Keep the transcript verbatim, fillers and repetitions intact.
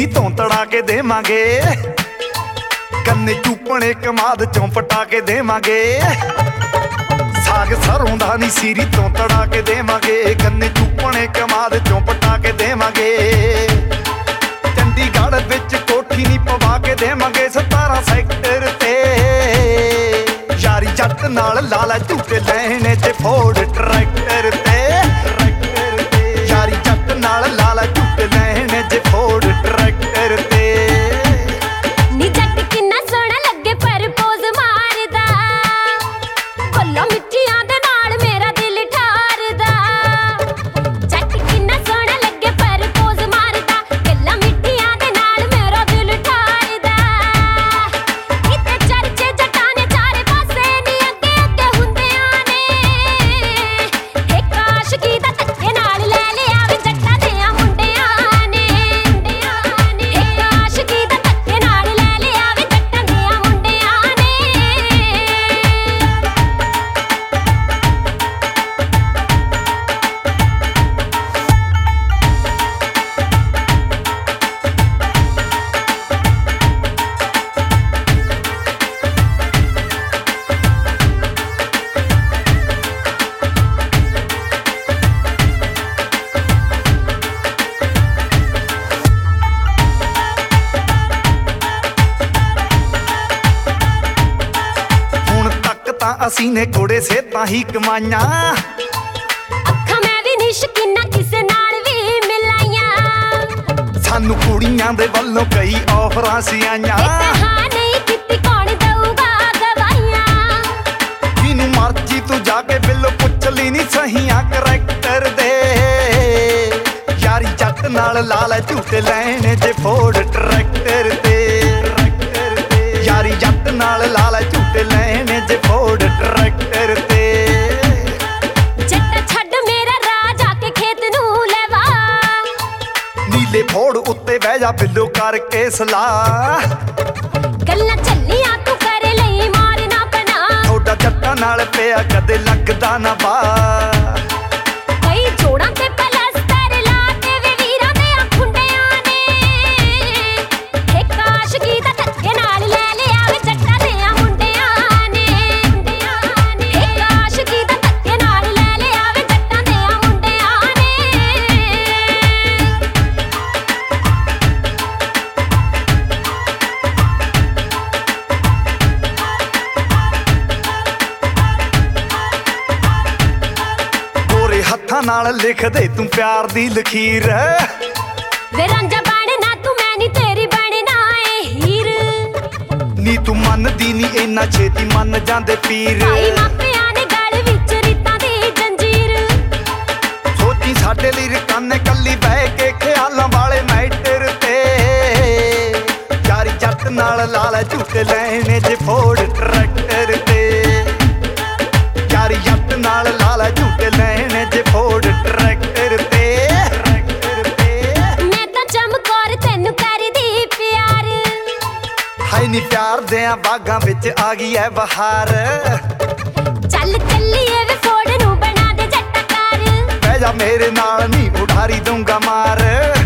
ਤੋਂ ਤੜਾ ਕੇ ਦੇਵਾਂਗੇ, ਕੰਨੇ ਚੂਪਣੇ ਕਮਾਦ ਚੋਂ ਪਟਾ ਕੇ ਦੇਵਾਂਗੇ। ਸਾਗ ਸਰੋਂ ਦਾ ਨੀ ਸੀਰੀ ਤੋਂ ਤੜਾ ਕੇ ਦੇਵਾਂਗੇ, ਕੰਨੇ ਚੂਪਣੇ ਕਮਾਦ ਚੋਂ ਪਟਾ ਕੇ ਦੇਵਾਂਗੇ। ਚੰਡੀਗੜ੍ਹ ਵਿੱਚ ਕੋਠੀ ਨੀ ਪਵਾ ਕੇ ਦੇਵਾਂਗੇ, ਸਤਾਰਾਂ ਸੈਕਟਰ ਤੇ ਯਾਰੀ ਜੱਟ ਨਾਲ ਲਾਲਾ ਝੂਟੇ ਲੈਣੇ ਤੇ ਫੋਰਡ ਟਰੈਕਟਰ ਤੇ। ਯਾਰੀ ਜੱਟ ਨਾਲ ਲਾਲਾ ਝੂਟੇ ਲੈਣੇ ਤੇ ਫੋਰਡ ਟਰੈਕਟਰ ਤੇ। ਨੀ ਜੱਟ ਕਿੰਨਾ ਸੋਹਣਾ ਲੱਗੇ ਪ੍ਰਪੋਜ਼ ਮਾਰਦਾ, ਫੁੱਲਾਂ ਮਿੱਠੀਆਂ ਦੇ ਨਾਲ ਮੇਰਾ ਦਿਲ ਠਾਰਦਾ। ਜੱਟ ਕਿੰਨਾ ਸੋਹਣਾ ਲੱਗੇ ਪ੍ਰਪੋਜ਼ ਮਾਰਦਾ, ਗੱਲਾਂ ਮਿੱਠੀਆਂ ਦੇ ਨਾਲ ਮੇਰਾ ਦਿਲ ਠਾਰਦਾ। ਕਿਤੇ ਚਰਚੇ ਜੱਟਾਂ ਨੇ ਚਾਰੇ ਪਾਸੇ ਨੀ ਅੱਗੇ ਅੱਗੇ ਹੁੰਦਿਆਂ ਨੇ। ਇੱਕ ਆਸ਼ਕੀ ਦਾ ਧੱਕੇ ਨਾਲ ਲੈ ਲਿਆ ਵੇ ਜੱਟਾਂ ਦਿਆਂ ਮੁੰਡਿਆਂ ਨੇ। ਇੱਕ ਆਸ਼ਕੀ ਦਾ ਧੱਕੇ ਨਾਲ ਲੈ ਲਿਆ ਵੇ ਜੱਟਾਂ ਦਿਆਂ ਮੁੰਡਿਆਂ ਨੇ। ਹੁਣ ਤੱਕ ਤਾਂ ਅਸੀਂ ਨੇ ਕੋੜੇ ਸੇਤਾਂ ਹੀ ਕਮਾਈਆਂ, ਅੱਖਾਂ ਮੈਂ ਵੀ ਨੀ ਸ਼ਕੀਨਾ ਕਿਸੇ ਨਾਲ ਵੀ ਮਿਲਾਈਆਂ। ਸਾਨੂੰ ਕੁੜੀਆਂ ਦੇ ਵੱਲੋਂ ਕਈ ਆਫਰਾਂ ਸੀ ਆਈਆਂ। ਇੱਕ ਹਾਂ ਨਹੀਂ ਕੀਤੀ ਕੌਣ ਦਊਗਾ ਗਵਾਈਆਂ। ਜਿਹਨੂੰ ਮਰਜੀ ਤੂੰ ਜਾ ਕੇ ਬਿੱਲੋ ਪੁੱਛ ਲਈ ਨੀ ਸਹੀਆਂ ਕਰੈਕਟਰ ਦੇ। ਯਾਰੀ ਜੱਟ ਨਾਲ ਲਾਲਾ ਝੂਟੇ ਲੈਣੇ ਜੇ ਫੋਰਡ ਟਰੈਕਟਰ ਤੇ। ਯਾਰੀ ਜੱਟ ਨਾਲ ਲਾਲਾ ਝੂਟੇ ਲੈਣੇ ਜੇ ਫੋਰਡ ਟਰੈਕਟਰ ਤੇ। ਜੱਟਾ ਛੱਡ ਮੇਰਾ ਰਾਹ ਜਾ ਕੇ ਖੇਤ ਨੂੰ ਲੈਵਾ, ਨੀਲੇ ਫੋੜ ਉੱਤੇ ਬਹਿ ਜਾ ਬਿੱਲੋ ਕਰਕੇ ਸਲਾਹ। ਗੱਲਾਂ ਚੱਲੀਆਂ ਤੂੰ ਕਰ ਲਈ ਮਾਰਨਾ ਬਣਾ। ਥੋੜਾ ਜੱਟਾਂ ਨਾਲ ਪਿਆ ਕਦੇ ਲੱਗਦਾ ਨਾ ਬਾ। ਕਈ ਜੋੜਾਂ ਤੇ ਪਲਸਤਰ ਲਾਤੇ ਵੇ ਵੀਰਾਂ ਦੇ ਖੁੰਡਿਆਂ ਨੇ। ਇੱਕ ਆਸ਼ਕੀ ਦਾ ਧੱਕੇ ਨਾਲ ਲੈ ਲਿਆ ਵੇ ਜੱਟਾਂ ਦਿਆਂ ਮੁੰਡਿਆਂ ਨੇ। ਇੱਕ ਆਸ਼ਕੀ ਦਾ ਧੱਕੇ ਨਾਲ ਲੈ ਲਿਆ ਵੇ ਜੱਟਾਂ ਦਿਆਂ ਮੁੰਡਿਆਂ ਨੇ। ਗੋਰੇ ਹੱਥਾਂ ਨਾਲ ਲਿਖ ਦੇ ਤੂੰ ਪਿਆਰ ਦੀ ਲਖੀਰ। ਵੇ ਰਾਂਝਾ ਬਣਨਾ ਤੂੰ ਮੈਂ ਨੀ ਤੇਰੀ ਬਣਨਾ ਏ ਹੀਰ। ਨੀ ਤੂੰ ਮੰਨਦੀ ਨੀ ਇੰਨਾ ਛੇਤੀ ਮੰਨ ਜਾਂਦੇ ਪੀਰ। ਭਾਈ ਮਾਪਿਆਂ ਨੇ ਗਲ ਵਿੱਚ ਰੀਤਾਂ ਦੀ ਜੰਜੀਰ। ਸੋਚੀ ਸਾਡੇ ਲਈ ਰਕਾਨੇ ਕੱਲੀ ਬਹਿ ਕੇ ਖਿਆਲਾਂ ਵਾਲੇ ਮੈਟਰ ਤੇ। ਯਾਰੀ ਜੱਟ ਨਾਲ ਲਾਲਾ ਝੂਟੇ ਲੈਣੇ ਜੇ ਫੋਰਡ ਟਰੈਕਟਰ ਤੇ। ਯਾਰੀ ਜੱਟ ਨਾਲ ਲਾਲਾ ਝੂਟੇ ਲੈਣੇ ਜੇ ਫੋਰਡ ਟਰੈਕਟਰ ਤੇ। ਮੈਂ ਤਾਂ ਚਮਕੌਰ ਤੈਨੂੰ ਕਰਦੀ ਪਿਆਰ। ਹਾਏ ਨੀ ਪਿਆਰ ਦਿਆਂ ਬਾਗਾਂ ਵਿੱਚ ਆ ਗਈ ਐ ਬਹਾਰ। ਚੱਲ ਚੱਲੀਏ ਵੇ ਫੋੜ ਨੂੰ ਬਣਾ ਦੇ ਜੱਟਾ ਕਾਰ। ਬਹਿ ਜਾ ਮੇਰੇ ਨਾਲ ਨੀ ਉਡਾਰੀ ਦੂੰਗਾ ਮਾਰ।